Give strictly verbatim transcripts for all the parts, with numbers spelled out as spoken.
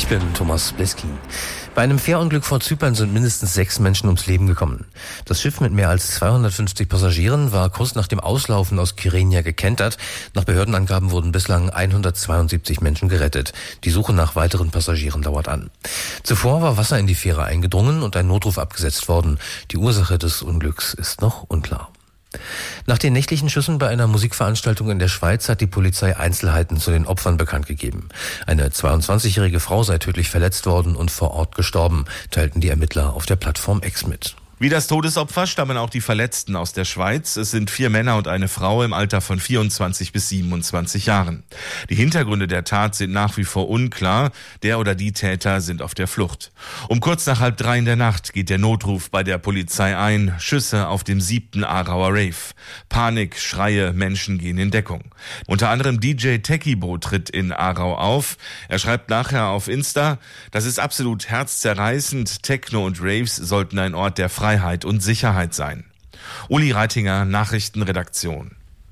Ich bin Thomas Bliskin. Bei einem Fährunglück vor Zypern sind mindestens sechs Menschen ums Leben gekommen. Das Schiff mit mehr als zweihundertfünfzig Passagieren war kurz nach dem Auslaufen aus Kyrenia gekentert. Nach Behördenangaben wurden bislang hundertzweiundsiebzig Menschen gerettet. Die Suche nach weiteren Passagieren dauert an. Zuvor war Wasser in die Fähre eingedrungen und ein Notruf abgesetzt worden. Die Ursache des Unglücks ist noch unklar. Nach den nächtlichen Schüssen bei einer Musikveranstaltung in der Schweiz hat die Polizei Einzelheiten zu den Opfern bekannt gegeben. Eine zweiundzwanzigjährige Frau sei tödlich verletzt worden und vor Ort gestorben, teilten die Ermittler auf der Plattform X mit. Wie das Todesopfer stammen auch die Verletzten aus der Schweiz. Es sind vier Männer und eine Frau im Alter von vierundzwanzig bis siebenundzwanzig Jahren. Die Hintergründe der Tat sind nach wie vor unklar. Der oder die Täter sind auf der Flucht. Um kurz nach halb drei in der Nacht geht der Notruf bei der Polizei ein. Schüsse auf dem siebten Aarauer Rave. Panik, Schreie, Menschen gehen in Deckung. Unter anderem D J Techibo tritt in Aarau auf. Er schreibt nachher auf Insta: Das ist absolut herzzerreißend. Techno und Raves sollten ein Ort der Freiheit und Sicherheit sein. Uli Reitinger, Nachrichtenredaktion.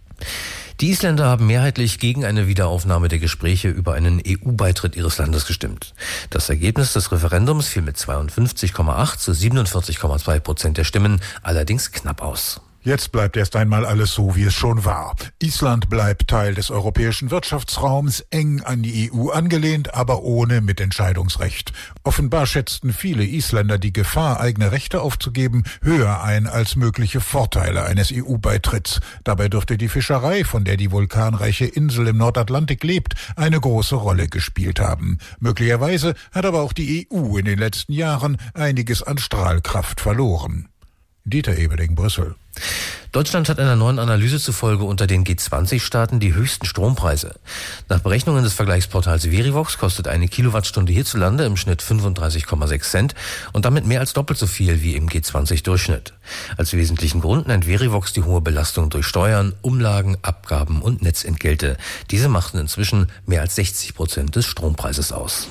Die Isländer haben mehrheitlich gegen eine Wiederaufnahme der Gespräche über einen E U-Beitritt ihres Landes gestimmt. Das Ergebnis des Referendums fiel mit zweiundfünfzig Komma acht zu siebenundvierzig Komma zwei Prozent der Stimmen allerdings knapp aus. Jetzt bleibt erst einmal alles so, wie es schon war. Island bleibt Teil des europäischen Wirtschaftsraums, eng an die E U angelehnt, aber ohne Mitentscheidungsrecht. Offenbar schätzten viele Isländer die Gefahr, eigene Rechte aufzugeben, höher ein als mögliche Vorteile eines E U-Beitritts. Dabei dürfte die Fischerei, von der die vulkanreiche Insel im Nordatlantik lebt, eine große Rolle gespielt haben. Möglicherweise hat aber auch die E U in den letzten Jahren einiges an Strahlkraft verloren. Dieter Ebeling, Brüssel. Deutschland hat einer neuen Analyse zufolge unter den G zwanzig Staaten die höchsten Strompreise. Nach Berechnungen des Vergleichsportals Verivox kostet eine Kilowattstunde hierzulande im Schnitt fünfunddreißig Komma sechs Cent und damit mehr als doppelt so viel wie im G zwanzig Durchschnitt. Als wesentlichen Grund nennt Verivox die hohe Belastung durch Steuern, Umlagen, Abgaben und Netzentgelte. Diese machten inzwischen mehr als sechzig Prozent des Strompreises aus.